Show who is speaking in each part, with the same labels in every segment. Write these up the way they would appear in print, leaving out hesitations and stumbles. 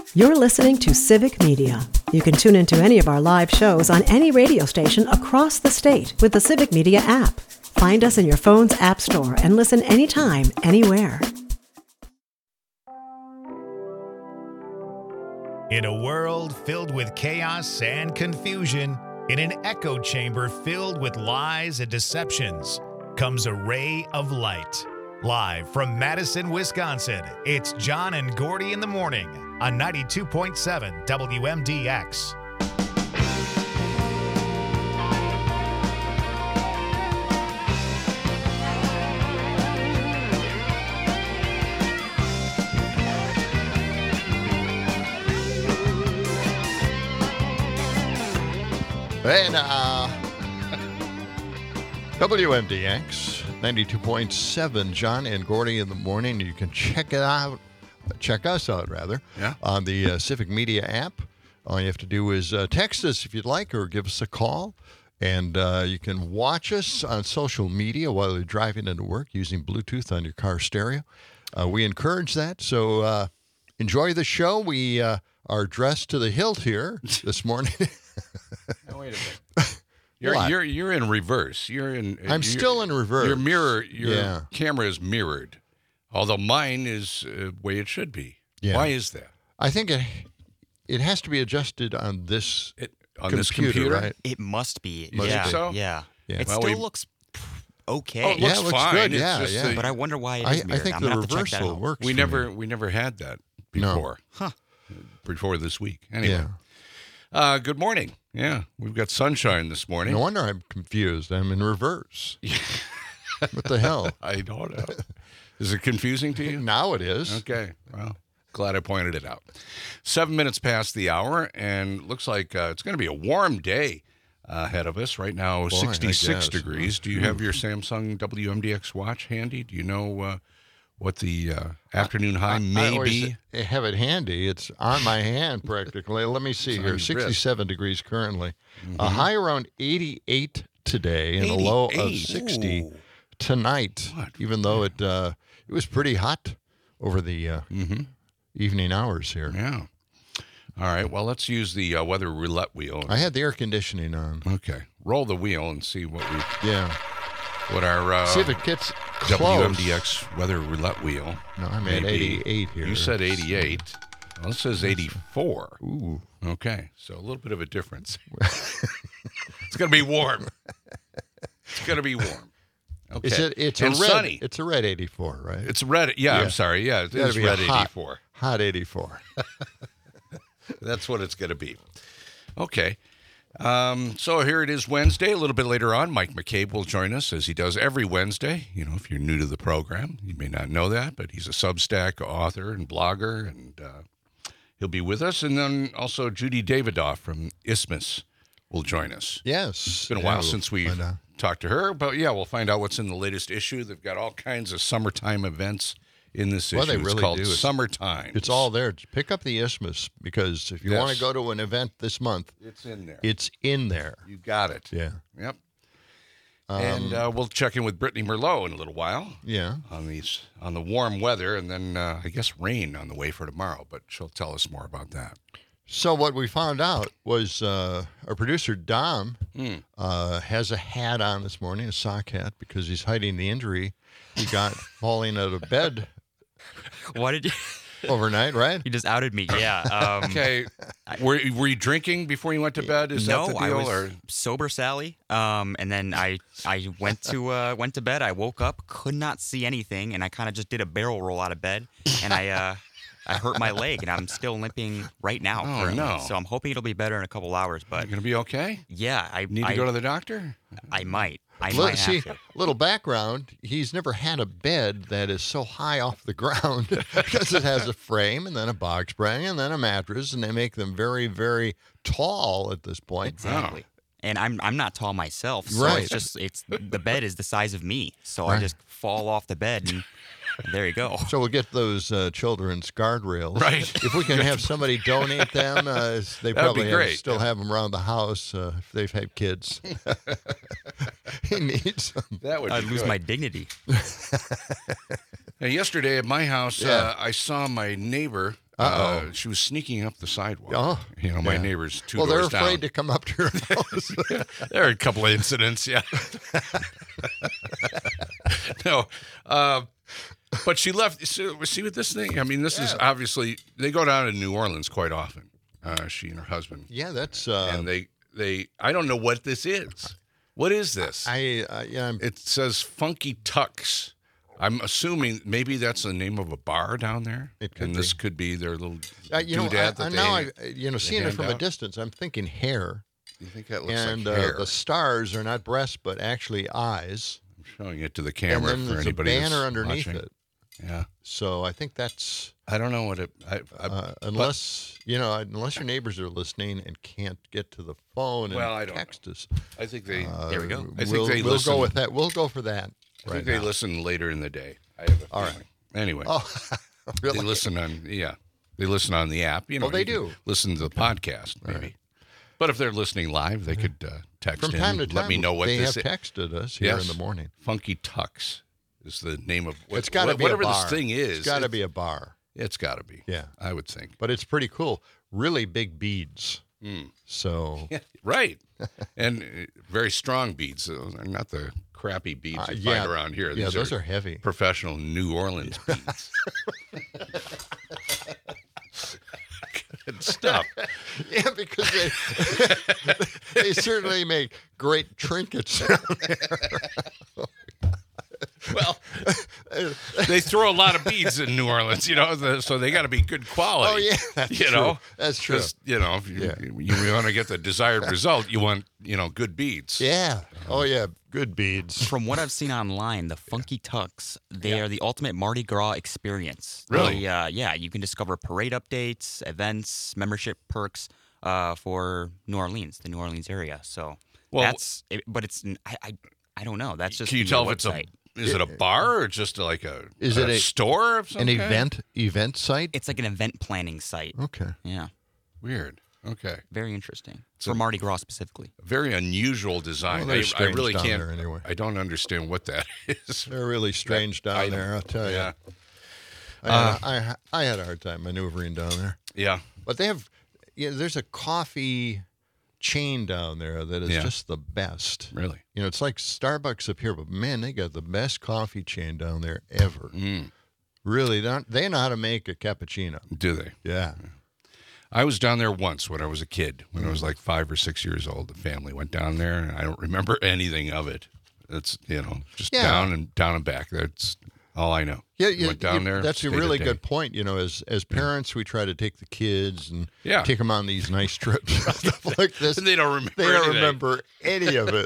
Speaker 1: You're listening to Civic Media. You can tune into any of our live shows on any radio station across the state with the Civic Media app. Find us in your phone's app store and listen anytime, anywhere.
Speaker 2: In a world filled with chaos and confusion, in an echo chamber filled with lies and deceptions, comes a ray of light. Live from Madison, Wisconsin, it's John and Gordy in the morning on 92.7 WMDX.
Speaker 3: Hey now, WMDX 92.7, John and Gordy in the morning. You can check us out on the Civic Media app. All you have to do is text us if you'd like or give us a call. And you can watch us on social media while you're driving into work using Bluetooth on your car stereo. We encourage that, so enjoy the show. We are dressed to the hilt here this morning.
Speaker 4: Now, wait a minute. You're in reverse.
Speaker 3: I'm still in reverse.
Speaker 4: Your camera is mirrored, although mine is the way it should be. Yeah. Why is that?
Speaker 3: I think it has to be adjusted on this computer, right?
Speaker 5: It must be.
Speaker 4: Must be. So?
Speaker 5: Yeah.
Speaker 4: It
Speaker 5: still looks okay.
Speaker 4: Oh, it looks fine.
Speaker 3: Good. Yeah.
Speaker 5: But I wonder why it is mirrored.
Speaker 3: I think the reversal works.
Speaker 4: We never had that before.
Speaker 5: No.
Speaker 4: Before this week. Anyway. Yeah. Good morning. Yeah, we've got sunshine this morning.
Speaker 3: No wonder I'm confused. I'm in reverse. What the hell?
Speaker 4: I don't know. Is it confusing to you?
Speaker 3: Now it is.
Speaker 4: Okay. Well, glad I pointed it out. 7 minutes past the hour, and looks like it's going to be a warm day ahead of us. Right now, 66 degrees. Do you have your Samsung WMDX watch handy? Do you know what the afternoon high may be?
Speaker 3: I have it handy. It's on my hand practically. Let me see here. 67 degrees currently. Mm-hmm. A high around 88 today and a low of 60 tonight, even though it was pretty hot over the evening hours here.
Speaker 4: Yeah. All right. Well, let's use the weather roulette wheel.
Speaker 3: I had the air conditioning on.
Speaker 4: Okay. Roll the wheel and see what we...
Speaker 3: Yeah.
Speaker 4: What our
Speaker 3: see if it gets close.
Speaker 4: WMDX weather roulette wheel.
Speaker 3: No, I'm at 88 here.
Speaker 4: You said 88. Well, it says 84.
Speaker 3: Ooh.
Speaker 4: Okay, so a little bit of a difference. It's going to be warm. It's going to be warm. Okay.
Speaker 3: It's
Speaker 4: and
Speaker 3: a red,
Speaker 4: sunny.
Speaker 3: It's a red 84, right?
Speaker 4: It's red. Yeah, I'm sorry. Yeah, it is red 84.
Speaker 3: Hot 84.
Speaker 4: That's what it's going to be. Okay. So here it is Wednesday. A little bit later on, Mike McCabe will join us as he does every Wednesday. You know, if you're new to the program, you may not know that, but he's a Substack author and blogger, and he'll be with us. And then also Judy Davidoff from Isthmus will join us.
Speaker 3: Yes.
Speaker 4: It's been a while since we talked to her, but we'll find out what's in the latest issue. They've got all kinds of summertime events in this issue.
Speaker 3: They really
Speaker 4: it's called
Speaker 3: do.
Speaker 4: Summertime.
Speaker 3: It's all there. Pick up the Isthmus, because if you want to go to an event this month,
Speaker 4: it's in there.
Speaker 3: It's in there.
Speaker 4: You got it.
Speaker 3: Yeah.
Speaker 4: Yep. And we'll check in with Brittany Merlot in a little while.
Speaker 3: Yeah.
Speaker 4: On the warm weather, and then I guess rain on the way for tomorrow, but she'll tell us more about that.
Speaker 3: So what we found out was our producer, Dom, has a hat on this morning, a sock hat, because he's hiding the injury he got falling out of bed.
Speaker 5: What did you...
Speaker 3: Overnight, right?
Speaker 5: You just outed me, yeah.
Speaker 4: Okay. Were you drinking before you went to bed? Is that the deal?
Speaker 5: I was sober, Sally. And then I went to bed. I woke up, could not see anything, and I kind of just did a barrel roll out of bed, and I hurt my leg, and I'm still limping right now.
Speaker 4: Oh, no.
Speaker 5: So I'm hoping it'll be better in a couple hours. But
Speaker 4: you're going to be okay?
Speaker 5: Yeah.
Speaker 4: Need to go to the doctor?
Speaker 5: I might. I might have to.
Speaker 3: Little background, he's never had a bed that is so high off the ground because it has a frame and then a box spring and then a mattress, and they make them very, very tall at this point.
Speaker 5: Exactly. And I'm not tall myself, so
Speaker 3: right.
Speaker 5: it's the bed is the size of me. So I just fall off the bed and there you go.
Speaker 3: So we'll get those children's guardrails.
Speaker 4: Right.
Speaker 3: If we can have somebody donate them, they probably still have them around the house if they've had kids. He needs them.
Speaker 5: I'd lose my dignity.
Speaker 4: Yesterday at my house, I saw my neighbor She was sneaking up the sidewalk.
Speaker 3: Oh,
Speaker 4: my neighbor's two
Speaker 3: Well, they're
Speaker 4: doors down.
Speaker 3: afraid to come up to your house.
Speaker 4: There are a couple of incidents, yeah. No, but she left. See with this thing? I mean, this is obviously, they go down to New Orleans quite often, she and her husband.
Speaker 3: Yeah, that's...
Speaker 4: and I don't know what this is. What is this? It says Funky Tucks. I'm assuming maybe that's the name of a bar down there.
Speaker 3: It could
Speaker 4: and
Speaker 3: be.
Speaker 4: this could be their little
Speaker 3: doodad
Speaker 4: that
Speaker 3: seeing it from
Speaker 4: hand
Speaker 3: a
Speaker 4: out.
Speaker 3: distance, I'm thinking hair.
Speaker 4: You think that looks
Speaker 3: And
Speaker 4: like hair?
Speaker 3: the stars are not breasts, but actually eyes.
Speaker 4: I'm showing it to the camera
Speaker 3: and then
Speaker 4: for
Speaker 3: there's
Speaker 4: anybody
Speaker 3: a banner
Speaker 4: that's
Speaker 3: underneath
Speaker 4: watching.
Speaker 3: it.
Speaker 4: Yeah.
Speaker 3: So I think that's...
Speaker 4: I don't know what it...
Speaker 3: unless your neighbors are listening and can't get to the phone and text us.
Speaker 4: I think they...
Speaker 5: There we go.
Speaker 4: I think they
Speaker 3: we'll
Speaker 4: listen.
Speaker 3: go with that. We'll go for that.
Speaker 4: I think they listen later in the day. I have a feeling.
Speaker 3: right.
Speaker 4: Anyway.
Speaker 3: Oh, really?
Speaker 4: They listen on... Yeah. They listen on the app. You know,
Speaker 3: They
Speaker 4: you
Speaker 3: do.
Speaker 4: can listen to the podcast, maybe. Right. But if they're listening live, they could text
Speaker 3: From
Speaker 4: in.
Speaker 3: time to time,
Speaker 4: let me know what
Speaker 3: they
Speaker 4: this
Speaker 3: have
Speaker 4: is.
Speaker 3: texted us here in the morning.
Speaker 4: Funky Tucks is the name of
Speaker 3: It's got to be
Speaker 4: whatever
Speaker 3: a bar.
Speaker 4: this thing is.
Speaker 3: It's got to be a bar.
Speaker 4: It's got to be.
Speaker 3: Yeah.
Speaker 4: I would think.
Speaker 3: But it's pretty cool. Really big beads. So...
Speaker 4: Yeah, right. And very strong beads. Those are not the crappy beads you find around here.
Speaker 3: Yeah,
Speaker 4: These
Speaker 3: those are heavy.
Speaker 4: Professional New Orleans beads. Good stuff.
Speaker 3: Yeah, because they certainly make great trinkets down there.
Speaker 4: Well, they throw a lot of beads in New Orleans, so they got to be good quality.
Speaker 3: Oh, yeah, that's true. That's true.
Speaker 4: If you want to get the desired result, you want, good beads.
Speaker 3: Yeah. Oh, yeah. Good beads.
Speaker 5: From what I've seen online, the Funky Tucks, they are the ultimate Mardi Gras experience.
Speaker 4: Really?
Speaker 5: You can discover parade updates, events, membership perks for New Orleans, the New Orleans area. So but it's, I don't know. That's just
Speaker 4: Can you tell if
Speaker 5: website.
Speaker 4: is it a bar or just like a store of some
Speaker 3: an
Speaker 4: kind?
Speaker 3: event site?
Speaker 5: It's like an event planning site.
Speaker 3: Okay.
Speaker 5: Yeah.
Speaker 4: Weird. Okay.
Speaker 5: Very interesting. For Mardi Gras specifically.
Speaker 4: Very unusual design.
Speaker 3: Well,
Speaker 4: I
Speaker 3: strange
Speaker 4: really
Speaker 3: down
Speaker 4: can't.
Speaker 3: there anyway.
Speaker 4: I don't understand what that is.
Speaker 3: They're really strange down there, I'll tell you.
Speaker 4: Yeah.
Speaker 3: I had a hard time maneuvering down there.
Speaker 4: Yeah.
Speaker 3: But they have, there's a coffee chain down there that is just the best.
Speaker 4: Really?
Speaker 3: It's like Starbucks up here, but man, they got the best coffee chain down there ever. Really, they know how to make a cappuccino.
Speaker 4: Do they?
Speaker 3: Yeah.
Speaker 4: I was down there once when I was a kid, when I was like 5 or 6 years old. The family went down there, and I don't remember anything of it. It's, just down and back. That's all I know.
Speaker 3: Yeah,
Speaker 4: went down there.
Speaker 3: That's a really good point. As parents, we try to take the kids and take them on these nice trips, stuff like this.
Speaker 4: And they don't remember.
Speaker 3: They don't remember any of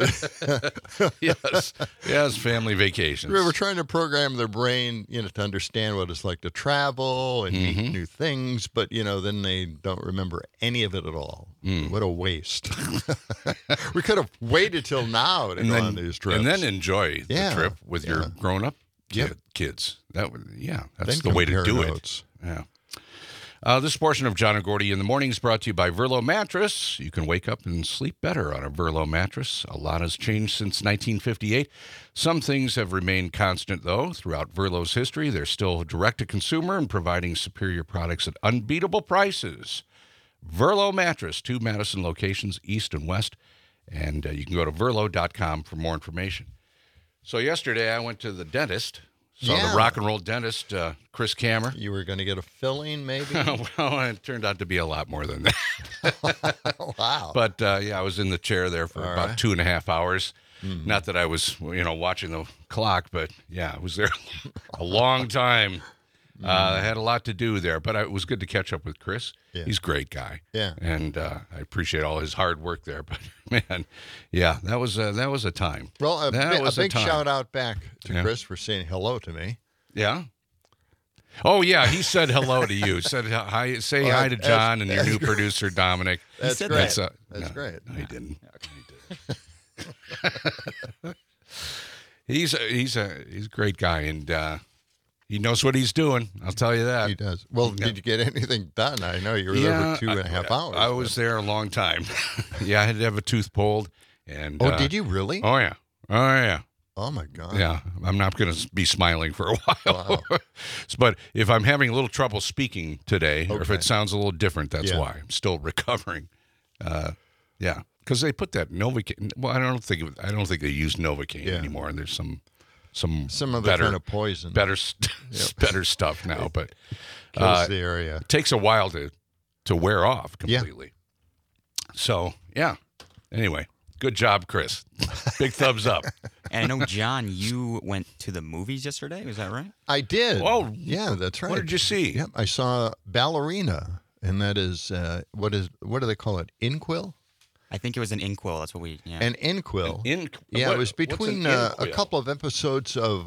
Speaker 3: it.
Speaker 4: Yes, family vacations.
Speaker 3: We're trying to program their brain, to understand what it's like to travel and meet new things, but then they don't remember any of it at all. What a waste! We could have waited till now to go on these trips,
Speaker 4: and then enjoy the trip with your grown-up kids. That's the way to do it. Yeah. This portion of John and Gordy in the Morning is brought to you by Verlo Mattress. You can wake up and sleep better on a Verlo mattress. A lot has changed since 1958. Some things have remained constant, though. Throughout Verlo's history, they're still direct-to-consumer and providing superior products at unbeatable prices. Verlo Mattress, 2 Madison locations, east and west. And you can go to verlo.com for more information. So yesterday I went to the dentist. Saw the rock and roll dentist, Chris Kammer.
Speaker 3: You were going to get a filling, maybe?
Speaker 4: Well, it turned out to be a lot more than that.
Speaker 3: Wow.
Speaker 4: But, I was in the chair there for about 2.5 hours. Not that I was, watching the clock, but, I was there a long time. I had a lot to do there, but it was good to catch up with Chris. Yeah. He's a great guy.
Speaker 3: Yeah.
Speaker 4: And I appreciate all his hard work there. But, man, that was a time.
Speaker 3: Well, a big
Speaker 4: time.
Speaker 3: shout out back to Chris for saying hello to me.
Speaker 4: Yeah? Oh, yeah, he said hello to you. Said hi. Say hi to John and your new producer, Dominic.
Speaker 3: That's great. That's great.
Speaker 4: No, he didn't. He's a great guy, and he knows what he's doing. I'll tell you that.
Speaker 3: He does. Well, did you get anything done? I know you were there for 2.5 hours.
Speaker 4: I was there a long time. I had to have a tooth pulled. And
Speaker 3: did you really?
Speaker 4: Oh, yeah.
Speaker 3: Oh, my God.
Speaker 4: Yeah, I'm not going to be smiling for a while.
Speaker 3: Wow.
Speaker 4: But if I'm having a little trouble speaking today, or if
Speaker 3: Okay.
Speaker 4: it sounds a little different, that's
Speaker 3: Yeah.
Speaker 4: why. I'm still recovering. Yeah, because they put that Novocaine. Well, I don't think they use Novocaine
Speaker 3: Yeah.
Speaker 4: anymore. And there's some
Speaker 3: Some other
Speaker 4: better,
Speaker 3: kind of poison.
Speaker 4: better stuff now. But
Speaker 3: Kills the area.
Speaker 4: it takes a while to wear off
Speaker 3: Yeah.
Speaker 4: completely. So yeah. Anyway, good job, Chris. Big thumbs up.
Speaker 5: And I know, John, you went to the movies yesterday. Was that right?
Speaker 3: I did.
Speaker 4: Oh,
Speaker 3: yeah, that's right.
Speaker 4: What did you see?
Speaker 3: Yep, I saw Ballerina, and that is what do they call it? Inkwell?
Speaker 5: I think it was an Inkwell. That's what we. Yeah.
Speaker 3: An Inkwell.
Speaker 4: In,
Speaker 3: Yeah,
Speaker 4: what-
Speaker 3: it was
Speaker 4: what's an
Speaker 3: between a
Speaker 4: inkwell?
Speaker 3: couple of episodes of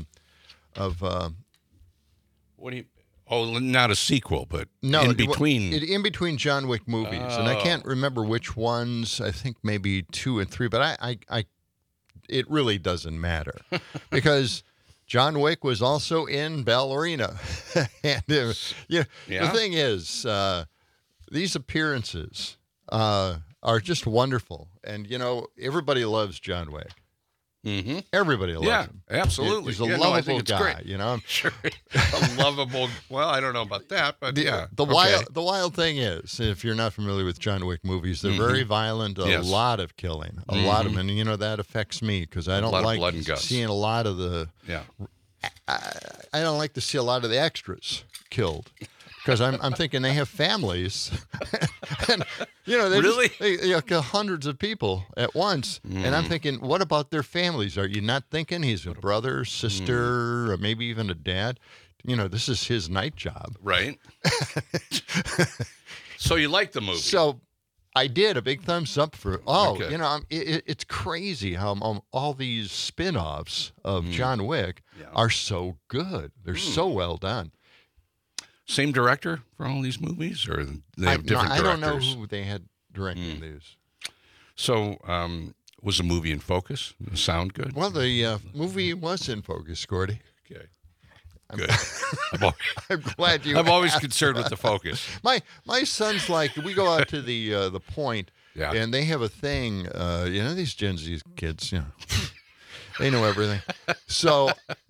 Speaker 4: What do you? Oh, not a sequel, but
Speaker 3: no
Speaker 4: in between.
Speaker 3: in between John Wick movies, and I can't remember which ones. I think maybe 2 and 3, but I it really doesn't matter because John Wick was also in Ballerina, and
Speaker 4: Yeah.
Speaker 3: the thing is, these appearances are just wonderful, and everybody loves John Wick.
Speaker 4: Mm-hmm.
Speaker 3: Everybody loves
Speaker 4: Yeah,
Speaker 3: him.
Speaker 4: absolutely.
Speaker 3: He's a
Speaker 4: Yeah, no, I think
Speaker 3: lovable
Speaker 4: it's
Speaker 3: guy.
Speaker 4: great. Sure, a lovable. Well, I don't know about that, but yeah.
Speaker 3: The
Speaker 4: okay.
Speaker 3: wild thing is, if you're not familiar with John Wick movies, they're very violent. A
Speaker 4: Yes.
Speaker 3: lot of killing, a lot of them, and that affects me because I don't
Speaker 4: lot of
Speaker 3: like
Speaker 4: blood and guts.
Speaker 3: seeing a lot of the.
Speaker 4: Yeah.
Speaker 3: I don't like to see a lot of the extras killed because I'm thinking they have families, and they
Speaker 4: Really?
Speaker 3: they kill hundreds of people at once, and I'm thinking, what about their families? Are you not thinking he's a brother, sister, or maybe even a dad? This is his night job.
Speaker 4: Right. So you like the movie?
Speaker 3: So I did a big thumbs up for. Oh,
Speaker 4: Okay.
Speaker 3: it's crazy how all these spin-offs of John Wick are so good. They're so well done.
Speaker 4: Same director for all these movies, or they have different
Speaker 3: I
Speaker 4: directors?
Speaker 3: don't know who they had directing these.
Speaker 4: So, was the movie in focus? Did it sound good?
Speaker 3: Well, the movie was in focus, Gordy.
Speaker 4: Okay. Good.
Speaker 3: I'm glad you.
Speaker 4: I'm always
Speaker 3: asked.
Speaker 4: concerned with the focus.
Speaker 3: My son's like, we go out to the point,
Speaker 4: Yeah.
Speaker 3: and they have a thing. These Gen Z kids, they know everything. So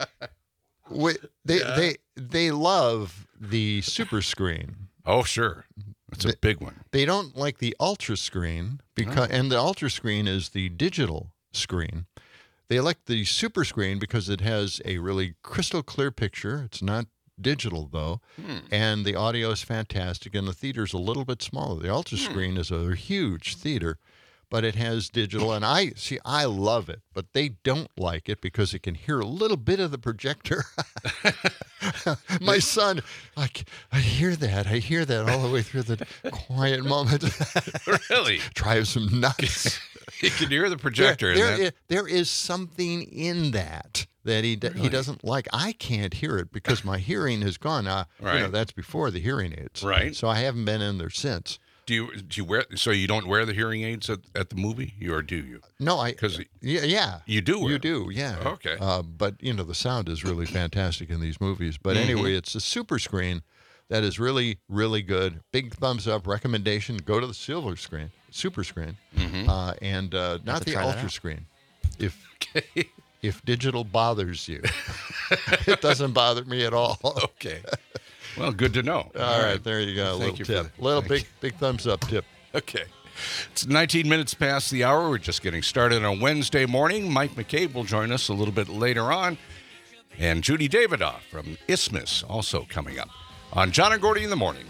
Speaker 3: they love the super screen.
Speaker 4: Oh, sure. It's a big one.
Speaker 3: They don't like the ultra screen and the ultra screen is the digital screen. They like the super screen because it has a really crystal clear picture. It's not digital though, and the audio is fantastic. And the theater's a little bit smaller. The ultra screen is a huge theater, but it has digital. And I love it, but they don't like it because it can hear a little bit of the projector. My son, I hear that all the way through the quiet moment.
Speaker 4: Really?
Speaker 3: Drives him nuts.
Speaker 4: You can hear the projector.
Speaker 3: There is something in that he doesn't like. I can't hear it because my hearing has gone.
Speaker 4: Right.
Speaker 3: That's before the hearing aids.
Speaker 4: Right.
Speaker 3: So I haven't been in there since.
Speaker 4: Do you wear? So you don't wear the hearing aids at the movie, or do you?
Speaker 3: No,
Speaker 4: Because
Speaker 3: yeah.
Speaker 4: you do wear
Speaker 3: You do, yeah.
Speaker 4: Okay.
Speaker 3: But the sound is really fantastic in these movies. But anyway, it's a super screen that is really, really good. Big thumbs up. Recommendation: go to the super screen, and not the
Speaker 5: try that
Speaker 3: ultra
Speaker 5: out.
Speaker 3: screen. If digital bothers you, it doesn't bother me at all.
Speaker 4: Okay. Well, good to know.
Speaker 3: All right, there you go. A
Speaker 4: Thank
Speaker 3: little
Speaker 4: you for
Speaker 3: tip.
Speaker 4: that.
Speaker 3: Little
Speaker 4: Thank
Speaker 3: big thumbs up tip.
Speaker 4: Okay. It's 19 minutes past the hour. We're just getting started on Wednesday morning. Mike McCabe will join us a little bit later on. And Judy Davidoff from Isthmus also coming up on John and Gordy in the morning.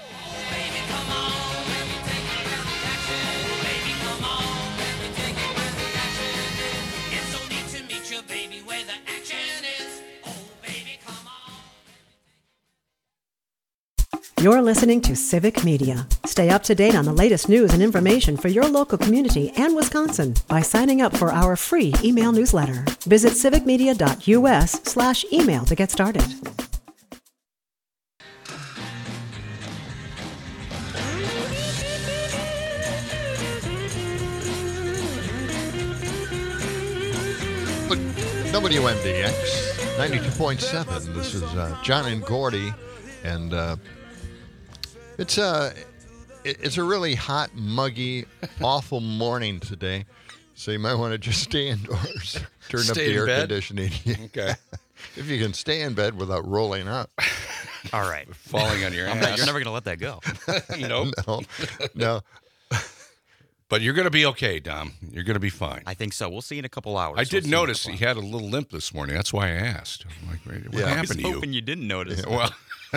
Speaker 1: You're listening to Civic Media. Stay up to date on the latest news and information for your local community and Wisconsin by signing up for our free email newsletter. Visit civicmedia.us/email to get started.
Speaker 3: But WMDX 92.7. This is John and Gordy, and it's a really hot, muggy, awful morning today. So you might want to just stay indoors. Turn up
Speaker 4: Stay
Speaker 3: the
Speaker 4: in
Speaker 3: air
Speaker 4: bed?
Speaker 3: conditioning.
Speaker 4: Okay.
Speaker 3: If you can stay in bed without rolling up.
Speaker 5: All right.
Speaker 4: Falling on your ass.
Speaker 5: You're never going to let that go.
Speaker 4: Nope.
Speaker 3: No.
Speaker 4: But you're going to be okay, Dom. You're going to be fine.
Speaker 5: I think so. We'll see in a couple hours.
Speaker 4: I did notice he had a little limp this morning. That's why I asked. I'm like, what
Speaker 3: Yeah.
Speaker 5: I was
Speaker 4: happened to you?
Speaker 5: hoping you didn't notice.
Speaker 4: Well,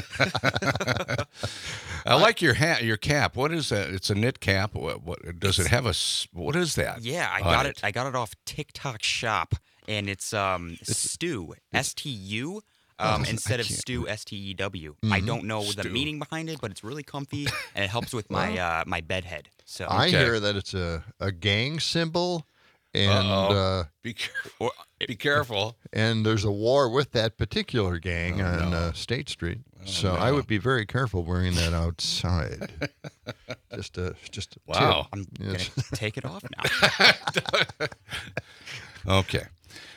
Speaker 4: I like your hat, your cap. What is that? It's a knit cap. What does it have? What is that?
Speaker 5: Yeah, I
Speaker 4: on
Speaker 5: got it. I got it off TikTok Shop, and it's Stew, S-T-U, instead of Stew, S-T-E-W. I don't know the
Speaker 4: Stew.
Speaker 5: meaning behind it, but it's really comfy, and it helps with my my bed head. So
Speaker 3: I
Speaker 4: Okay.
Speaker 3: hear that it's a gang symbol, and
Speaker 4: Be careful. Be careful.
Speaker 3: and there's a war with that particular gang on State Street. So I would be very careful wearing that outside. just a
Speaker 4: Wow.
Speaker 5: I'm
Speaker 3: Yes.
Speaker 5: gonna take it off now.
Speaker 4: Okay.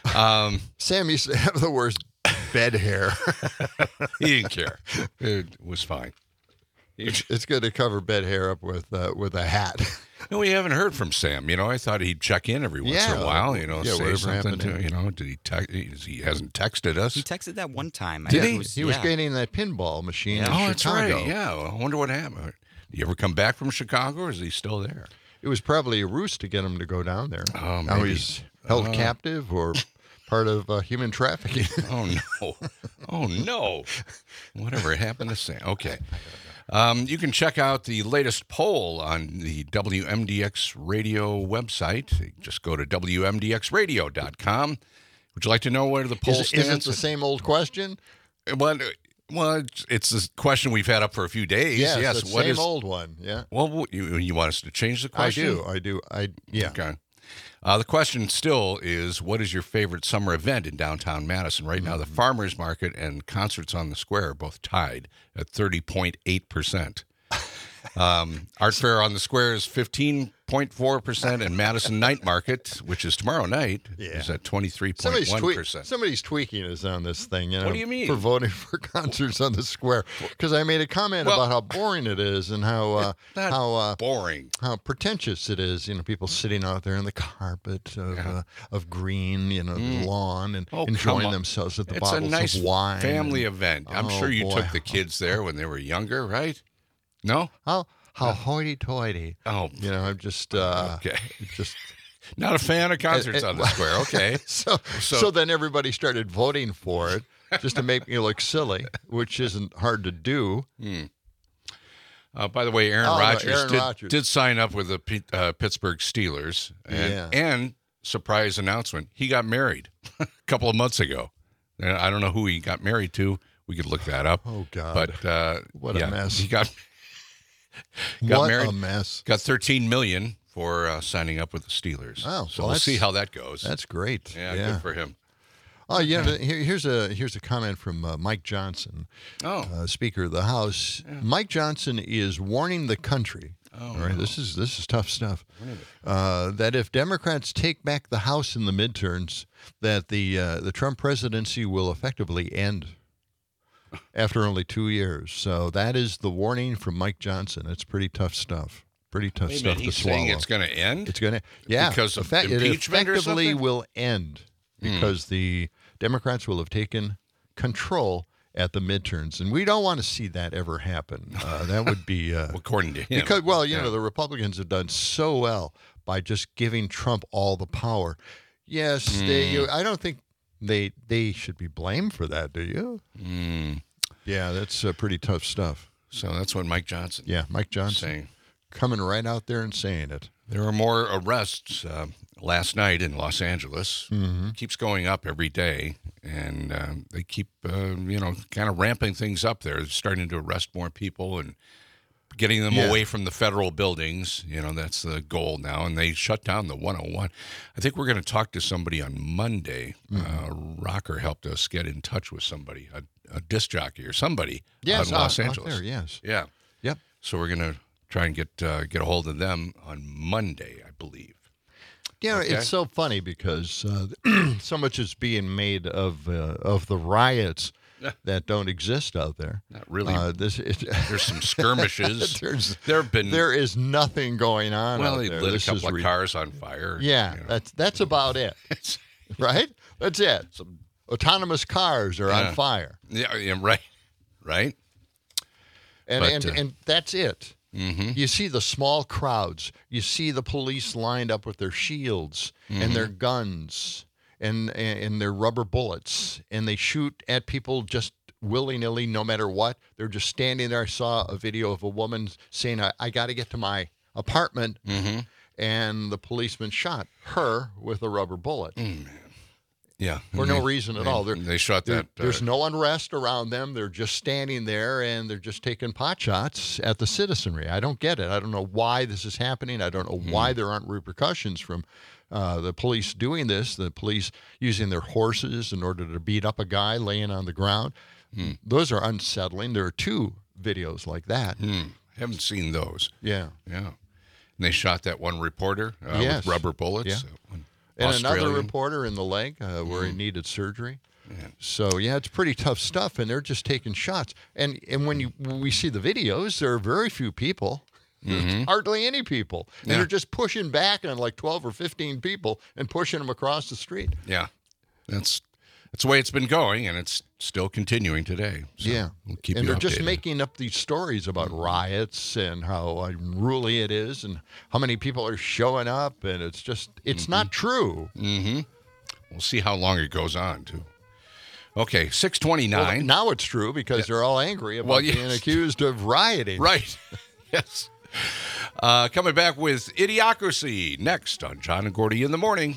Speaker 3: Sam used to have the worst bed hair.
Speaker 4: He didn't care. It was fine.
Speaker 3: It's good to cover bed hair up with a hat.
Speaker 4: No, we haven't heard from Sam. I thought he'd check in every once in
Speaker 3: Yeah.
Speaker 4: a while.
Speaker 3: Yeah,
Speaker 4: Say
Speaker 3: whatever
Speaker 4: something
Speaker 3: happened.
Speaker 4: to. Did he text? He hasn't texted us.
Speaker 5: He texted that one time.
Speaker 4: Did
Speaker 5: I
Speaker 4: he?
Speaker 5: think
Speaker 3: He was
Speaker 5: yeah.
Speaker 3: getting that pinball machine in
Speaker 4: Oh, that's
Speaker 3: Chicago.
Speaker 4: right. Yeah. I wonder what happened. Did you ever come back from Chicago, or is he still there?
Speaker 3: It was probably a ruse to get him to go down there.
Speaker 4: Oh,
Speaker 3: Now
Speaker 4: maybe.
Speaker 3: he's held captive or part of human trafficking.
Speaker 4: Oh no! Oh no! Whatever happened to Sam? Okay. You can check out the latest poll on the WMDX radio website. Just go to WMDXradio.com. Would you like to know where the poll
Speaker 3: Is it
Speaker 4: stands?
Speaker 3: the same old question?
Speaker 4: Well, it's a question we've had up for a few days.
Speaker 3: Yes, the
Speaker 4: What
Speaker 3: same
Speaker 4: is?
Speaker 3: old one. Yeah,
Speaker 4: Well, you want us to change the question?
Speaker 3: I do. Yeah.
Speaker 4: Okay. The question still is, what is your favorite summer event in downtown Madison? Right now, the Farmers Market and Concerts on the Square are both tied at 30.8%. Art Fair on the Square is 15.4%, and Madison Night Market, which is tomorrow night, is at 23.1%.
Speaker 3: Somebody's tweaking us on this thing.
Speaker 4: What do you mean?
Speaker 3: For voting for Concerts on the Square? Because I made a comment about how boring it is and how
Speaker 4: Boring.
Speaker 3: how pretentious it is. People sitting out there on the carpet of green, the lawn, and
Speaker 4: Oh, come
Speaker 3: enjoying
Speaker 4: on.
Speaker 3: themselves at the
Speaker 4: It's
Speaker 3: bottles
Speaker 4: a nice
Speaker 3: of wine.
Speaker 4: family
Speaker 3: and-
Speaker 4: event. I'm
Speaker 3: Oh,
Speaker 4: sure you
Speaker 3: boy.
Speaker 4: took the kids there when they were younger, right? No?
Speaker 3: How hoity-toity.
Speaker 4: Oh,
Speaker 3: I'm just
Speaker 4: okay.
Speaker 3: just.
Speaker 4: Not a fan of Concerts on the Square. Okay.
Speaker 3: So then everybody started voting for it just to make me look silly, which isn't hard to do.
Speaker 4: By the way, Aaron
Speaker 3: Oh, no,
Speaker 4: Rodgers,
Speaker 3: Aaron Rodgers.
Speaker 4: did sign up with the Pittsburgh Steelers. And surprise announcement, he got married a couple of months ago. And I don't know who he got married to. We could look that up.
Speaker 3: Oh, God.
Speaker 4: But
Speaker 3: What a mess.
Speaker 4: He got
Speaker 3: What
Speaker 4: married.
Speaker 3: a mess.
Speaker 4: Got $13 million for signing up with the Steelers.
Speaker 3: Oh,
Speaker 4: so
Speaker 3: well,
Speaker 4: we'll see how that goes.
Speaker 3: That's great.
Speaker 4: yeah, good for him.
Speaker 3: Oh, yeah. Here's a comment from Mike Johnson, Speaker of the House. Yeah. Mike Johnson is warning the country. All right, this is tough stuff. That if Democrats take back the House in the midterms, that the Trump presidency will effectively end after only 2 years. So that is the warning from Mike Johnson. It's pretty tough stuff. Pretty tough
Speaker 4: Wait a
Speaker 3: stuff
Speaker 4: minute,
Speaker 3: to
Speaker 4: he's
Speaker 3: swallow.
Speaker 4: saying it's going to end?
Speaker 3: It's going to, yeah.
Speaker 4: Because of
Speaker 3: it
Speaker 4: impeachment or
Speaker 3: effectively
Speaker 4: something?
Speaker 3: will end because the Democrats will have taken control at the midterms, and we don't want to see that ever happen. That would be
Speaker 4: according to him.
Speaker 3: because, the Republicans have done so well by just giving Trump all the power. Yes, I don't think they should be blamed for that. Do you? Yeah, that's pretty tough stuff.
Speaker 4: So that's what Mike Johnson.
Speaker 3: Yeah, Mike Johnson
Speaker 4: saying.
Speaker 3: Coming right out there and saying it.
Speaker 4: There were more arrests last night in Los Angeles. Keeps going up every day, and they keep, kind of ramping things up there. They're starting to arrest more people and getting them away from the federal buildings. That's the goal now, and they shut down the 101. I think we're going to talk to somebody on Monday. Rocker helped us get in touch with somebody, a disc jockey or somebody out in Los Angeles.
Speaker 3: Out there, yes.
Speaker 4: Yeah.
Speaker 3: Yep.
Speaker 4: So we're going to try and get a hold of them on Monday, I believe.
Speaker 3: Yeah,
Speaker 4: Okay.
Speaker 3: it's so funny because so much is being made of the riots that don't exist out there.
Speaker 4: Not really.
Speaker 3: There's
Speaker 4: some skirmishes.
Speaker 3: There is nothing going on.
Speaker 4: Well,
Speaker 3: out
Speaker 4: they
Speaker 3: there.
Speaker 4: lit a couple of cars on fire.
Speaker 3: Yeah, that's about it. Right? That's it. Some autonomous cars are on fire.
Speaker 4: Yeah, right.
Speaker 3: And that's it.
Speaker 4: Mm-hmm.
Speaker 3: You see the small crowds. You see the police lined up with their shields and their guns and their rubber bullets, and they shoot at people just willy-nilly, no matter what. They're just standing there. I saw a video of a woman saying, I got to get to my apartment, and the policeman shot her with a rubber bullet.
Speaker 4: Yeah.
Speaker 3: For no reason at all.
Speaker 4: They shot that.
Speaker 3: There's no unrest around them. They're just standing there, and they're just taking pot shots at the citizenry. I don't get it. I don't know why this is happening. I don't know why there aren't repercussions from the police doing this, the police using their horses in order to beat up a guy laying on the ground. Those are unsettling. There are 2 videos like that.
Speaker 4: Haven't seen those.
Speaker 3: Yeah.
Speaker 4: And they shot that one reporter with rubber bullets.
Speaker 3: And another reporter in the leg where he needed surgery. Yeah. So, it's pretty tough stuff, and they're just taking shots. And when we see the videos, there are very few people, hardly any people. And they're just pushing back on like 12 or 15 people and pushing them across the street.
Speaker 4: Yeah, that's the way it's been going, and it's still continuing today. So we'll keep you updated.
Speaker 3: They're just making up these stories about riots and how unruly it is and how many people are showing up, and it's not true.
Speaker 4: We'll see how long it goes on, too. Okay, 6:29.
Speaker 3: Well, now it's true because they're all angry about being accused of rioting.
Speaker 4: Right. Yes. Coming back with Idiocracy next on John and Gordy in the Morning.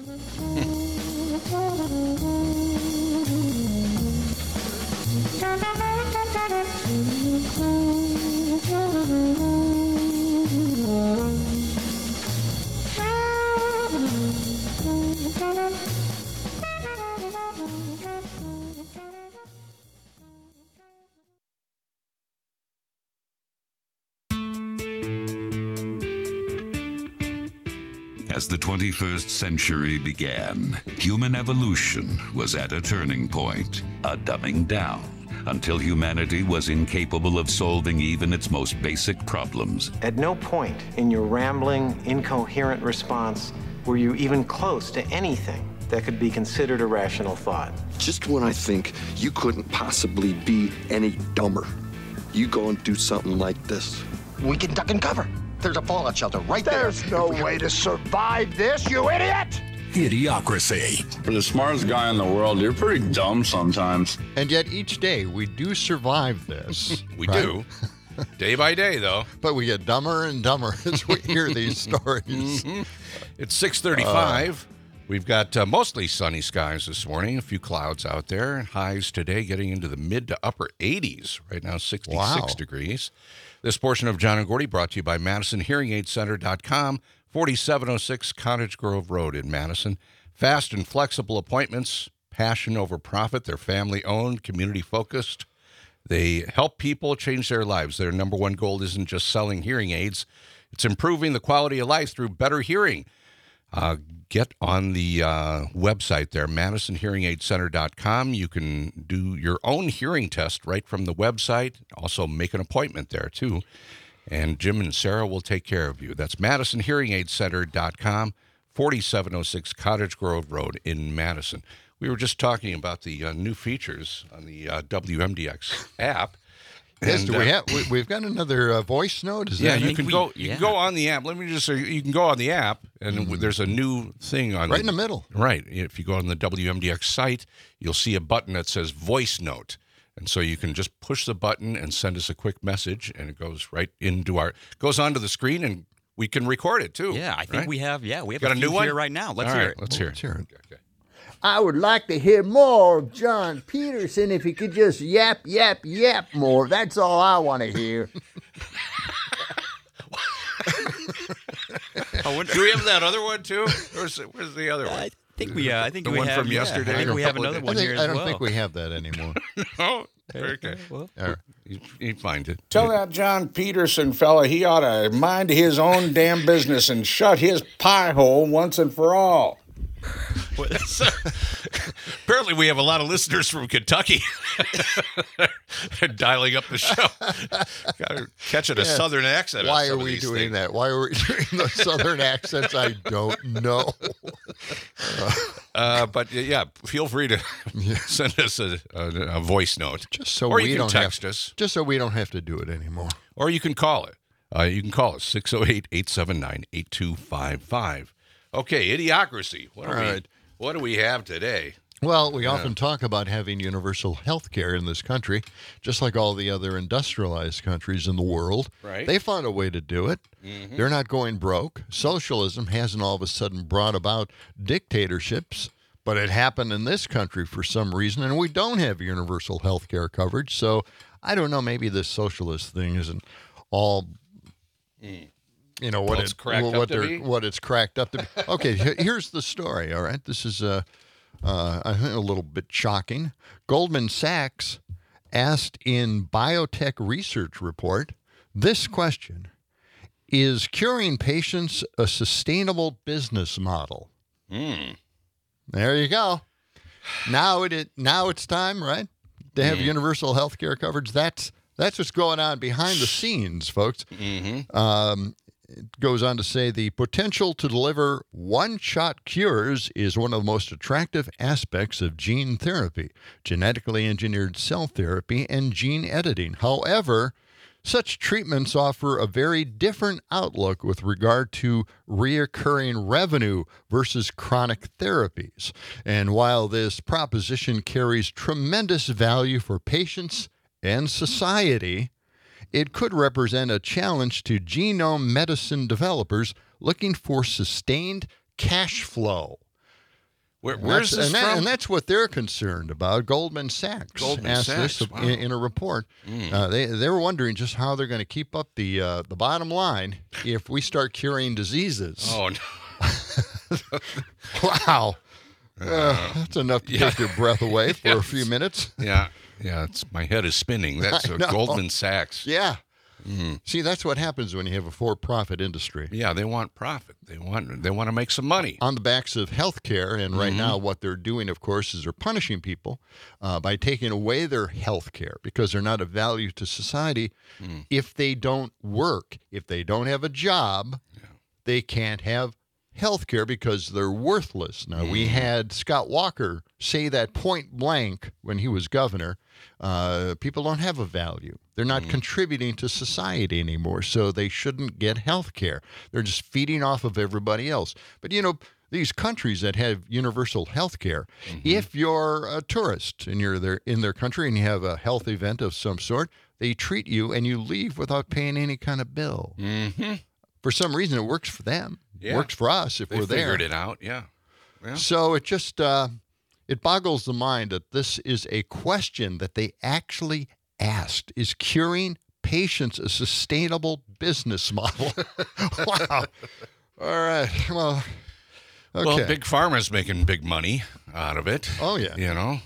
Speaker 6: As the 21st century began, human evolution was at a turning point, a dumbing down, until humanity was incapable of solving even its most basic problems.
Speaker 7: At no point in your rambling, incoherent response were you even close to anything that could be considered a rational thought.
Speaker 8: Just when I think you couldn't possibly be any dumber, you go and do something like this.
Speaker 9: We can duck and cover. There's a fallout shelter right there.
Speaker 10: There's no way to survive this, you idiot!
Speaker 11: Idiocracy. For the smartest guy in the world, you're pretty dumb sometimes.
Speaker 3: And yet each day we do survive this.
Speaker 4: We do. Day by day, though.
Speaker 3: But we get dumber and dumber as we hear these stories.
Speaker 4: It's 6:35. We've got mostly sunny skies this morning, a few clouds out there. Highs today getting into the mid to upper 80s. Right now, 66 degrees. This portion of John and Gordy brought to you by MadisonHearingAidCenter.com, 4706 Cottage Grove Road in Madison. Fast and flexible appointments, passion over profit. They're family-owned, community-focused. They help people change their lives. Their number one goal isn't just selling hearing aids. It's improving the quality of life through better hearing. Get on the website there, MadisonHearingAidCenter.com. You can do your own hearing test right from the website. Also make an appointment there, too. And Jim and Sarah will take care of you. That's MadisonHearingAidCenter.com, 4706 Cottage Grove Road in Madison. We were just talking about the new features on the WMDX app.
Speaker 3: Yes, we've got another voice note?
Speaker 4: You can go on the app. Let me just say, you can go on the app, and there's a new thing on
Speaker 3: right in the middle.
Speaker 4: Right. If you go on the WMDX site, you'll see a button that says voice note. And so you can just push the button and send us a quick message, and it goes right into goes onto the screen, and we can record it, too.
Speaker 5: Yeah, I think we have
Speaker 4: got a new one
Speaker 5: here right now. Let's hear it.
Speaker 4: Let's hear it.
Speaker 3: Okay.
Speaker 10: I would like to hear more of John Peterson if he could just yap, yap, yap more. That's all I want to hear.
Speaker 4: Do we have that other one, too? Where's the other one?
Speaker 5: I think we have
Speaker 4: from yesterday.
Speaker 5: I think we have another one here as well.
Speaker 3: I don't think we have that anymore.
Speaker 4: Oh, okay. Well, you find it.
Speaker 12: Tell that John Peterson fella he ought to mind his own damn business and shut his pie hole once and for all.
Speaker 4: Apparently, we have a lot of listeners from Kentucky dialing up the show. Got to catch a southern accent.
Speaker 3: Why are we doing that? Why are we doing the southern accents? I don't know.
Speaker 4: But yeah, feel free to send us a voice note.
Speaker 3: Just so
Speaker 4: or
Speaker 3: we
Speaker 4: you can
Speaker 3: don't
Speaker 4: text
Speaker 3: have,
Speaker 4: us.
Speaker 3: Just so we don't have to do it anymore.
Speaker 4: Or you can call it. You can call us 608-879-8255. Okay, Idiocracy. What do we have today?
Speaker 3: Well, we often talk about having universal health care in this country, just like all the other industrialized countries in the world.
Speaker 4: Right.
Speaker 3: They found a way to do it. Mm-hmm. They're not going broke. Socialism hasn't all of a sudden brought about dictatorships, but it happened in this country for some reason, and we don't have universal health care coverage. So I don't know, maybe this socialist thing isn't all... You know what it's cracked up to be. Okay, here's the story. All right, this is I think a little bit shocking. Goldman Sachs asked in Biotech Research Report this question: is curing patients a sustainable business model? There you go. Now it's time, right, to have universal health care coverage. That's what's going on behind the scenes, folks. Mm-hmm. It goes on to say the potential to deliver one-shot cures is one of the most attractive aspects of gene therapy, genetically engineered cell therapy, and gene editing. However, such treatments offer a very different outlook with regard to reoccurring revenue versus chronic therapies. And while this proposition carries tremendous value for patients and society, it could represent a challenge to genome medicine developers looking for sustained cash flow.
Speaker 4: Where's this from?
Speaker 3: And that's what they're concerned about. Goldman Sachs asked this in a report. They were wondering just how they're going to keep up the bottom line if we start curing diseases.
Speaker 4: Oh, no.
Speaker 3: Wow. That's enough to take your breath away for a few minutes.
Speaker 4: Yeah. Yeah, my head is spinning. That's Goldman Sachs.
Speaker 3: Yeah. Mm-hmm. See, that's what happens when you have a for-profit industry.
Speaker 4: Yeah, they want profit. They want to make some money
Speaker 3: on the backs of health care. And right now, what they're doing, of course, is they're punishing people by taking away their health care because they're not of value to society. If they don't work, if they don't have a job, they can't have health care because they're worthless. Now, we had Scott Walker say that point blank when he was governor. People don't have a value. They're not contributing to society anymore, so they shouldn't get health care. They're just feeding off of everybody else. But, you know, these countries that have universal health care, if you're a tourist and you're there in their country and you have a health event of some sort, they treat you and you leave without paying any kind of bill. For some reason, it works for them. It works for us if we're there.
Speaker 4: They figured it out, yeah.
Speaker 3: So it just it boggles the mind that this is a question that they actually asked. Is curing patients a sustainable business model? Wow. All right. Well, okay.
Speaker 4: Well, Big Pharma's making big money out of it.
Speaker 3: Oh, yeah.
Speaker 4: You know,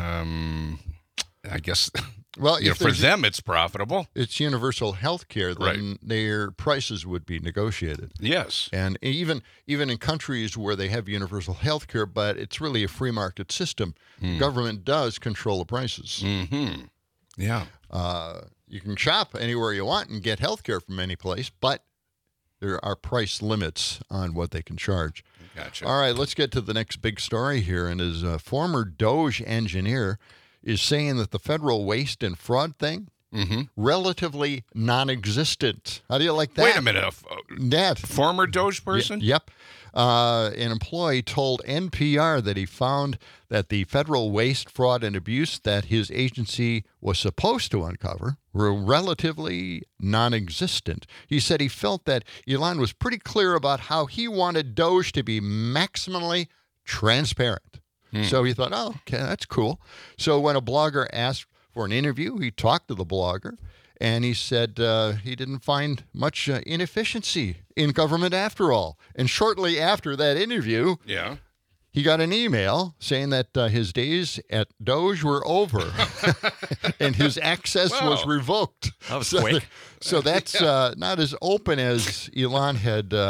Speaker 4: I guess...
Speaker 3: Well,
Speaker 4: for them, it's profitable.
Speaker 3: It's universal health care, then their prices would be negotiated.
Speaker 4: Yes.
Speaker 3: And even in countries where they have universal health care, but it's really a free market system, government does control the prices.
Speaker 4: Yeah.
Speaker 3: You can shop anywhere you want and get health care from any place, but there are price limits on what they can charge.
Speaker 4: Gotcha.
Speaker 3: All right, let's get to the next big story here. And as a former DOJ engineer is saying that the federal waste and fraud thing, relatively non-existent. How do you like that?
Speaker 4: Wait a minute. Former DOJ person?
Speaker 3: Yep. An employee told NPR that he found that the federal waste, fraud, and abuse that his agency was supposed to uncover were relatively non-existent. He said he felt that Elon was pretty clear about how he wanted DOJ to be maximally transparent. So he thought, oh, okay, that's cool. So when a blogger asked for an interview, he talked to the blogger, and he said he didn't find much inefficiency in government after all. And shortly after that interview, he got an email saying that his days at DOJ were over and his access was revoked.
Speaker 5: That was quick.
Speaker 3: So that's not as open as Elon had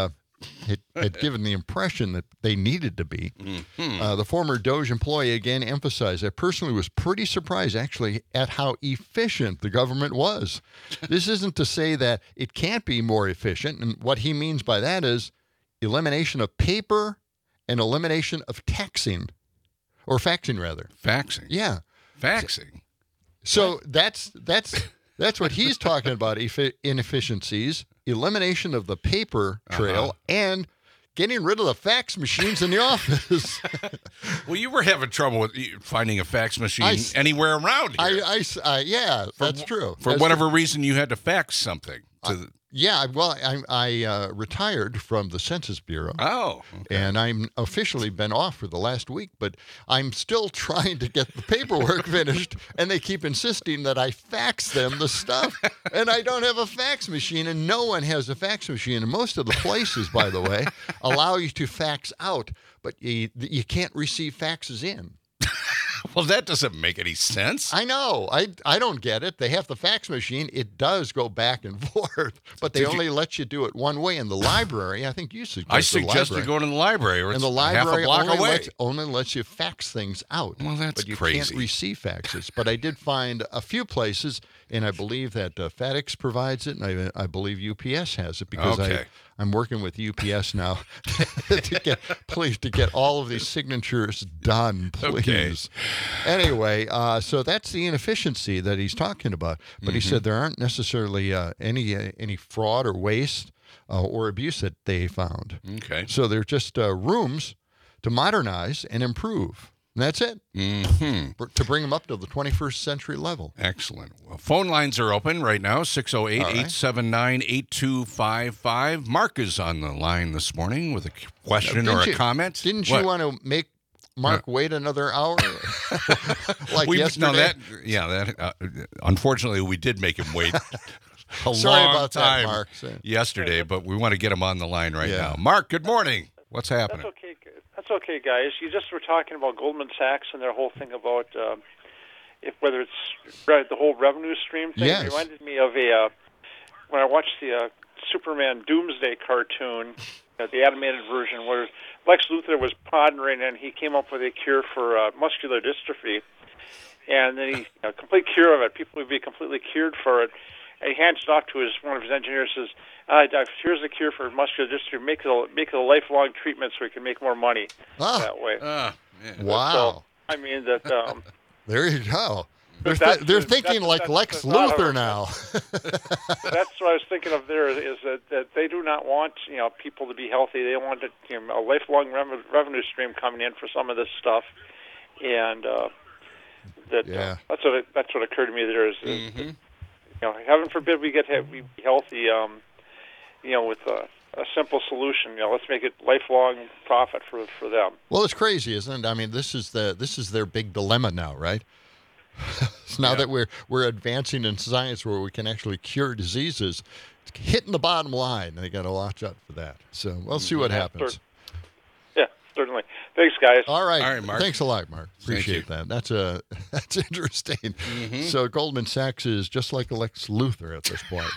Speaker 3: had given the impression that they needed to be. The former Doge employee again emphasized that personally was pretty surprised, actually, at how efficient the government was. This isn't to say that it can't be more efficient, and what he means by that is elimination of paper and elimination of taxing, or faxing, rather.
Speaker 4: Faxing?
Speaker 3: Yeah.
Speaker 4: Faxing?
Speaker 3: So that's what he's talking about, inefficiencies, elimination of the paper trail, and getting rid of the fax machines in the office.
Speaker 4: Well, you were having trouble with finding a fax machine anywhere around here.
Speaker 3: Yeah, that's true.
Speaker 4: For whatever reason, you had to fax something.
Speaker 3: Yeah, well, I retired from the Census Bureau.
Speaker 4: Oh. Okay.
Speaker 3: And I'm officially been off for the last week, but I'm still trying to get the paperwork finished, and they keep insisting that I fax them the stuff. And I don't have a fax machine, and no one has a fax machine. And most of the places, by the way, allow you to fax out, but you can't receive faxes in.
Speaker 4: Well, that doesn't make any sense.
Speaker 3: I know. I don't get it. They have the fax machine. It does go back and forth, but they only let you do it one way. In the library, I think you suggested.
Speaker 4: I suggested going to the library, where it's
Speaker 3: the library
Speaker 4: half a block away.
Speaker 3: Only lets you fax things out.
Speaker 4: Well, that's
Speaker 3: crazy.
Speaker 4: But you
Speaker 3: can't receive faxes. But I did find a few places, and I believe that FedEx provides it, and I believe UPS has it, because I'm working with UPS now to get all of these signatures done, please. Okay. Anyway, so that's the inefficiency that he's talking about. But he said there aren't necessarily any fraud or waste or abuse that they found.
Speaker 4: Okay.
Speaker 3: So they're just rooms to modernize and improve. And that's it. To bring them up to the 21st century level.
Speaker 4: Excellent. Well, phone lines are open right now, 608-879-8255. Mark is on the line this morning with a question or a comment.
Speaker 3: Didn't you want to make Mark wait another hour? Like yesterday?
Speaker 4: Unfortunately, we did make him wait a
Speaker 3: Sorry
Speaker 4: long
Speaker 3: about
Speaker 4: time
Speaker 3: that, Mark.
Speaker 4: yesterday, but we want to get him on the line right now. Mark, good morning. What's happening?
Speaker 13: That's okay, guys. You just were talking about Goldman Sachs and their whole thing about whether it's the whole revenue stream thing.
Speaker 3: Yes.
Speaker 13: It reminded me of when I watched the Superman Doomsday cartoon, the animated version, where Lex Luthor was pondering and he came up with a cure for muscular dystrophy. And then he, complete cure of it. People would be completely cured for it. And he hands it off to one of his engineers, says, here's the cure for muscular dystrophy. Make it a lifelong treatment so we can make more money that way.
Speaker 3: Wow.
Speaker 13: So, I mean, that...
Speaker 3: there you go. They're thinking like Lex Luthor now.
Speaker 13: That's what I was thinking of there, is that they do not want people to be healthy. They want a lifelong revenue stream coming in for some of this stuff. And that's what occurred to me there is heaven forbid we be healthy, with a simple solution. Let's make it lifelong profit for them.
Speaker 3: Well, it's crazy, isn't it? I mean, this is their big dilemma now, right? Now that we're advancing in science where we can actually cure diseases, it's hitting the bottom line, and they got to watch out for that. So we'll see what happens.
Speaker 13: Yeah, certainly. Thanks, guys.
Speaker 3: All right,
Speaker 4: Mark.
Speaker 3: Thanks a lot, Mark. Appreciate that. That's interesting. So Goldman Sachs is just like Lex Luthor at this point.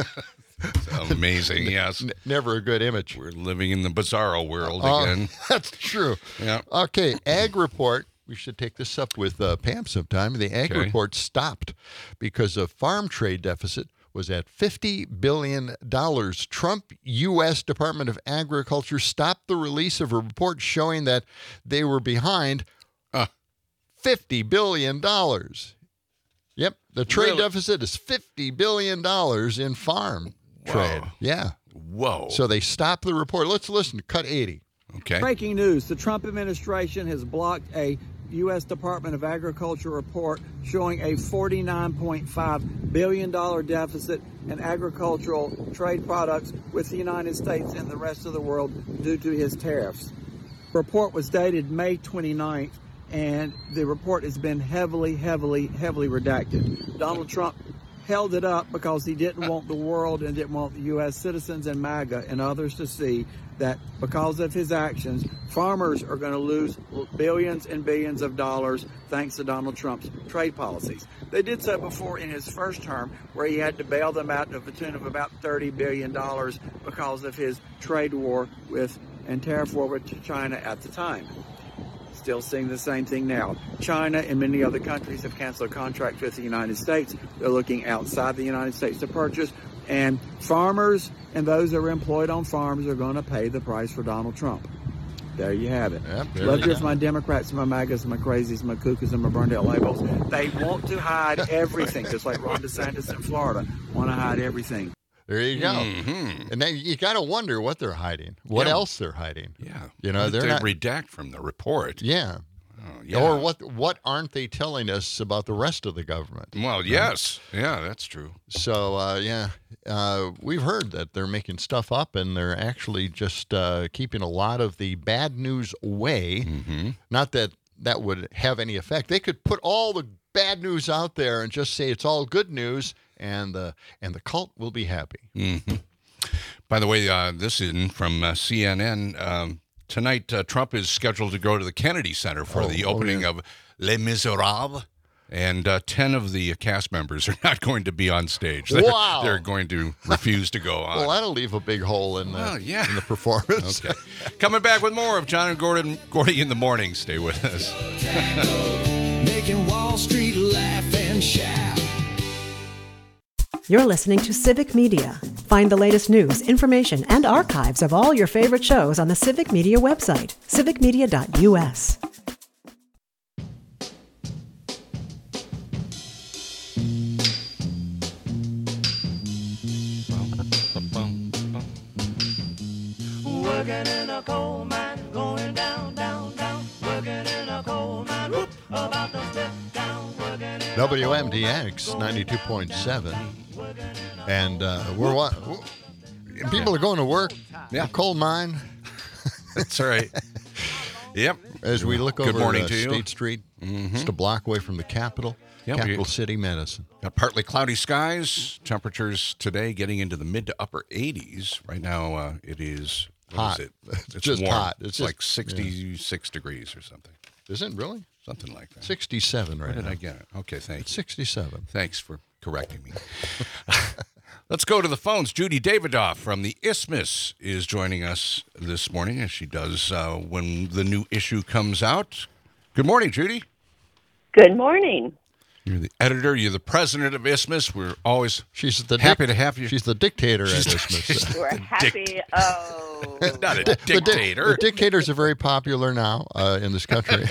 Speaker 4: Amazing, yes.
Speaker 3: Never a good image.
Speaker 4: We're living in the bizarro world again.
Speaker 3: That's true.
Speaker 4: Yeah.
Speaker 3: Okay, Ag Report. We should take this up with Pam sometime. The Ag Report stopped because of farm trade deficit was at $50 billion. Trump U.S. Department of Agriculture stopped the release of a report showing that they were behind $50 billion. Yep, the trade deficit is $50 billion in farm trade. Yeah.
Speaker 4: Whoa.
Speaker 3: So they stopped the report. Let's listen to Cut 80.
Speaker 4: Okay.
Speaker 14: Breaking news. The Trump administration has blocked a U.S. Department of Agriculture report showing a $49.5 billion deficit in agricultural trade products with the United States and the rest of the world due to his tariffs. The report was dated May 29th, and the report has been heavily redacted. Donald Trump held it up because he didn't want the world and didn't want the U.S. citizens and MAGA and others to see that because of his actions, farmers are going to lose billions and billions of dollars thanks to Donald Trump's trade policies. They did so before in his first term, where he had to bail them out to the tune of about $30 billion because of his trade war and tariff war with China at the time. Still seeing the same thing now. China and many other countries have canceled contracts with the United States. They're looking outside the United States to purchase. And farmers and those that are employed on farms are going to pay the price for Donald Trump. There you have it.
Speaker 3: Yep,
Speaker 14: Love just my Democrats and my MAGAs and my crazies and my cuckoos and my burned out labels. They want to hide everything, just like Ron DeSantis in Florida. Want to hide everything.
Speaker 3: There you go. And then you got to wonder what they're hiding. What else they're hiding.
Speaker 4: Yeah.
Speaker 3: You know,
Speaker 4: they
Speaker 3: they're not
Speaker 4: redact from the report.
Speaker 3: Yeah.
Speaker 4: Oh, yeah.
Speaker 3: Or what aren't they telling us about the rest of the government?
Speaker 4: Well, yes. Yeah, that's true.
Speaker 3: So, we've heard that they're making stuff up and they're actually just keeping a lot of the bad news away. Not that that would have any effect. They could put all the bad news out there and just say it's all good news, and the cult will be happy.
Speaker 4: By the way, this is from CNN. Tonight, Trump is scheduled to go to the Kennedy Center for the opening of Les Miserables, and 10 of the cast members are not going to be on stage. They're going to refuse to go on.
Speaker 3: Well, that'll leave a big hole in the performance.
Speaker 4: Okay. Coming back with more of John and Gordy in the morning. Stay with us.
Speaker 15: Making Wall Street laugh and shout.
Speaker 1: You're listening to Civic Media. Find the latest news, information, and archives of all your favorite shows on the Civic Media website, civicmedia.us.
Speaker 15: Working in a coal mine, going down, down, down. Working in a coal mine, whoop, about to step down.
Speaker 3: WMDX 92.7. And people are going to work.
Speaker 4: Yeah.
Speaker 3: Coal mine.
Speaker 4: That's right. Yep.
Speaker 3: As we look
Speaker 4: Good
Speaker 3: over
Speaker 4: morning to you.
Speaker 3: State Street, just a block away from the Capitol, Capital City, Madison.
Speaker 4: Got partly cloudy skies. Temperatures today getting into the mid to upper 80s. Right now, it is
Speaker 3: hot.
Speaker 4: It's
Speaker 3: just
Speaker 4: warm.
Speaker 3: hot.
Speaker 4: It's like 66 degrees or something.
Speaker 3: Is it really?
Speaker 4: Something like that.
Speaker 3: 67 right now.
Speaker 4: Where did I get it? Okay, thanks.
Speaker 3: It's 67.
Speaker 4: Thanks for correcting me. Let's go to the phones. Judy Davidoff from the Isthmus is joining us this morning, as she does when the new issue comes out. Good morning, Judy.
Speaker 16: Good morning.
Speaker 4: You're the editor. You're the president of Isthmus. We're always happy to have you.
Speaker 3: She's the dictator at Isthmus.
Speaker 16: We're happy.
Speaker 4: Not a dictator.
Speaker 3: The dictators are very popular now in this country.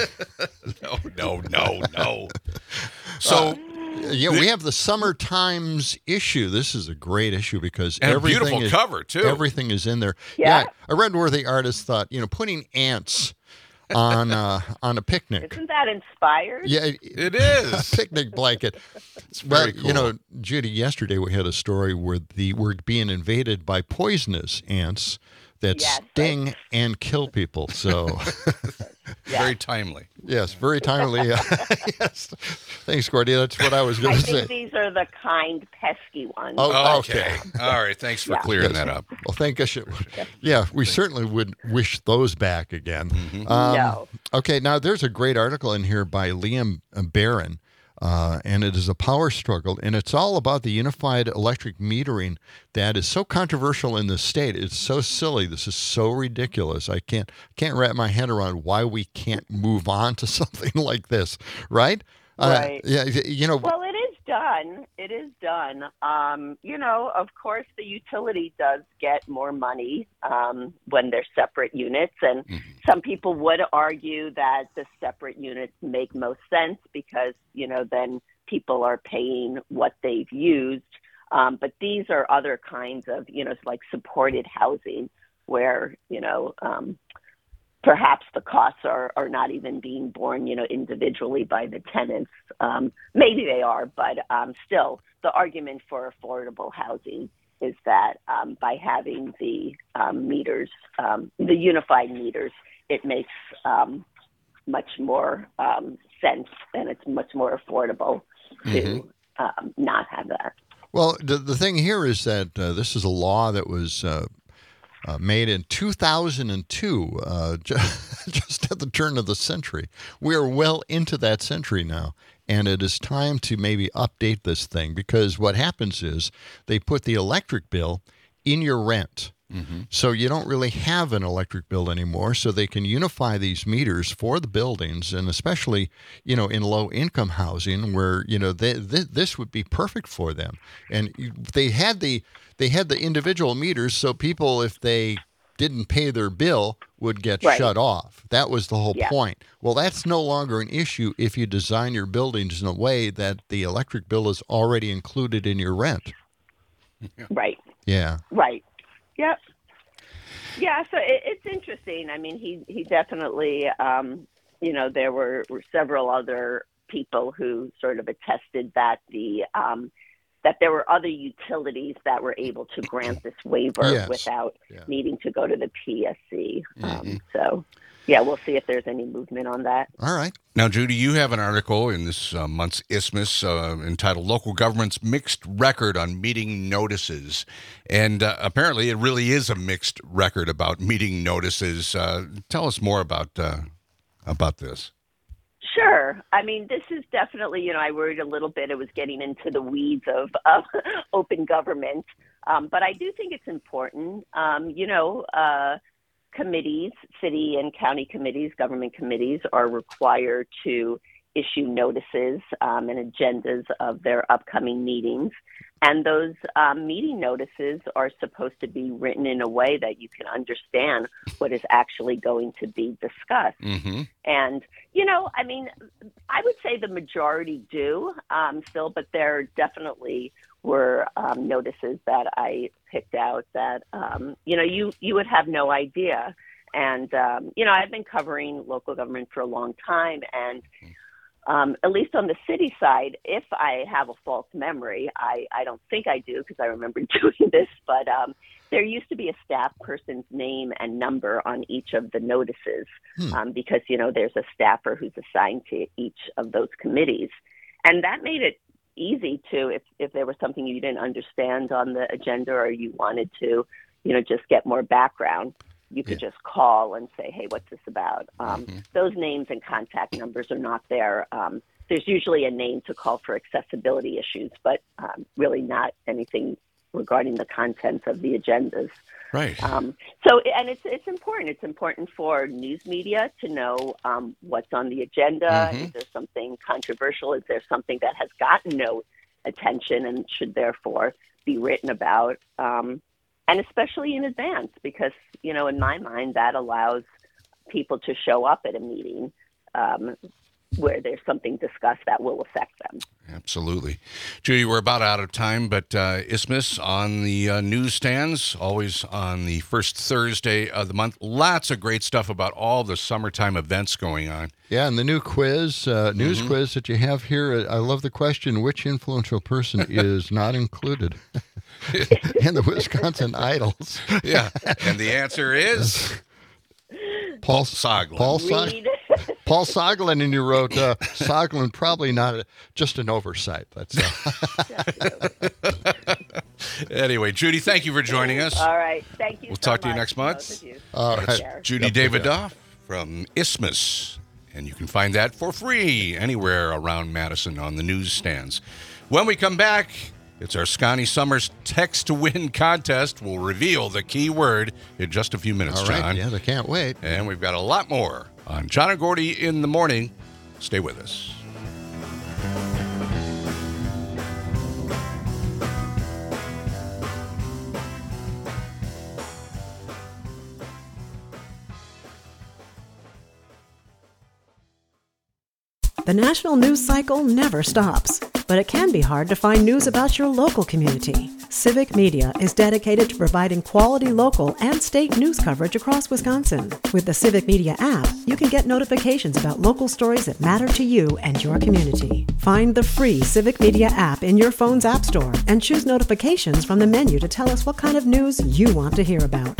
Speaker 4: No. So,
Speaker 3: we have the Summer Times issue. This is a great issue because
Speaker 4: and
Speaker 3: everything
Speaker 4: a beautiful cover too.
Speaker 3: Everything is in there.
Speaker 16: Yeah.
Speaker 3: I read where the artist thought, putting ants on a picnic.
Speaker 16: Isn't that inspired?
Speaker 3: Yeah,
Speaker 4: it is.
Speaker 3: A picnic blanket.
Speaker 4: It's very cool.
Speaker 3: Judy, yesterday we had a story where we're being invaded by poisonous ants that sting and kill people. So
Speaker 4: very timely.
Speaker 3: Yes, very timely. Yes. Thanks, Gordy. That's what I was going to say.
Speaker 16: I think these are the kind, pesky ones.
Speaker 3: Oh,
Speaker 4: okay. All right. Thanks for clearing that up.
Speaker 3: Well, thank us. Yeah, we certainly would wish those back again.
Speaker 16: No.
Speaker 3: Okay, now there's a great article in here by Liam Barron. And it is a power struggle, and it's all about the unified electric metering that is so controversial in the state. It's so silly. This is so ridiculous. I can't wrap my head around why we can't move on to something like this, right?
Speaker 16: Right.
Speaker 3: Yeah,
Speaker 16: Well, it is done. It is done. Of course, the utility does get more money when they're separate units, and some people would argue that the separate units make most sense because, then people are paying what they've used. But these are other kinds of, like supported housing where, perhaps the costs are not even being borne, individually by the tenants. Maybe they are, but still, the argument for affordable housing is that by having the meters, the unified meters, it makes much more sense, and it's much more affordable to not have that.
Speaker 3: Well, the thing here is that this is a law that was made in 2002, just at the turn of the century. We are well into that century now, and it is time to maybe update this thing, because what happens is they put the electric bill in your rent. Mm-hmm. So you don't really have an electric bill anymore, so they can unify these meters for the buildings, and especially, in low-income housing where, this would be perfect for them. And they had the individual meters, so people, if they didn't pay their bill, would get shut off. That was the whole point. Well, that's no longer an issue if you design your buildings in a way that the electric bill is already included in your rent.
Speaker 16: Right.
Speaker 3: Yeah.
Speaker 16: Right. Yep. Yeah, so it's interesting. I mean, he definitely, there were several other people who sort of attested that that there were other utilities that were able to grant this waiver without needing to go to the PSC. So, we'll see if there's any movement on that.
Speaker 3: All right.
Speaker 4: Now, Judy, you have an article in this month's Isthmus entitled Local Government's Mixed Record on Meeting Notices. And apparently it really is a mixed record about meeting notices. Tell us more about this.
Speaker 16: Sure. I mean, this is definitely, I worried a little bit it was getting into the weeds of open government. But I do think it's important. Committees, city and county committees, government committees are required to issue notices and agendas of their upcoming meetings. And those meeting notices are supposed to be written in a way that you can understand what is actually going to be discussed. Mm-hmm. And, I would say the majority do still, but there definitely were notices that I picked out that, you would have no idea. And, I've been covering local government for a long time, and at least on the city side, if I have a false memory, I don't think I do because I remember doing this, but there used to be a staff person's name and number on each of the notices because, there's a staffer who's assigned to each of those committees. And that made it easy to, if there was something you didn't understand on the agenda or you wanted to, just get more background, you could just call and say, hey, what's this about? Those names and contact numbers are not there. There's usually a name to call for accessibility issues, but really not anything regarding the contents of the agendas.
Speaker 4: Right.
Speaker 16: And it's important. It's important for news media to know what's on the agenda. Is there something controversial? Is there something that has gotten no attention and should therefore be written about? And especially in advance, because, in my mind, that allows people to show up at a meeting where there's something discussed that will affect them.
Speaker 4: Absolutely. Judy, we're about out of time, but Isthmus on the newsstands, always on the first Thursday of the month. Lots of great stuff about all the summertime events going on.
Speaker 3: Yeah, and the new quiz, news quiz that you have here, I love the question, which influential person is not included in the Wisconsin Idols?
Speaker 4: Yeah, and the answer is Paul Soglin.
Speaker 3: Paul Soglin, and you wrote Soglin, probably not just an oversight. That's
Speaker 4: Anyway, Judy, thank you for joining us.
Speaker 16: All right, thank you.
Speaker 4: We'll talk to you next month.
Speaker 3: All right,
Speaker 4: Judy Davidoff from Isthmus, and you can find that for free anywhere around Madison on the newsstands. When we come back, it's our Scotty Summers Text to Win contest. We'll reveal the key word in just a few minutes,
Speaker 3: all right,
Speaker 4: John.
Speaker 3: Yeah, I can't wait.
Speaker 4: And we've got a lot more on John and Gordy in the Morning. Stay with us.
Speaker 1: The national news cycle never stops, but it can be hard to find news about your local community. Civic Media is dedicated to providing quality local and state news coverage across Wisconsin. With the Civic Media app, you can get notifications about local stories that matter to you and your community. Find the free Civic Media app in your phone's app store and choose notifications from the menu to tell us what kind of news you want to hear about.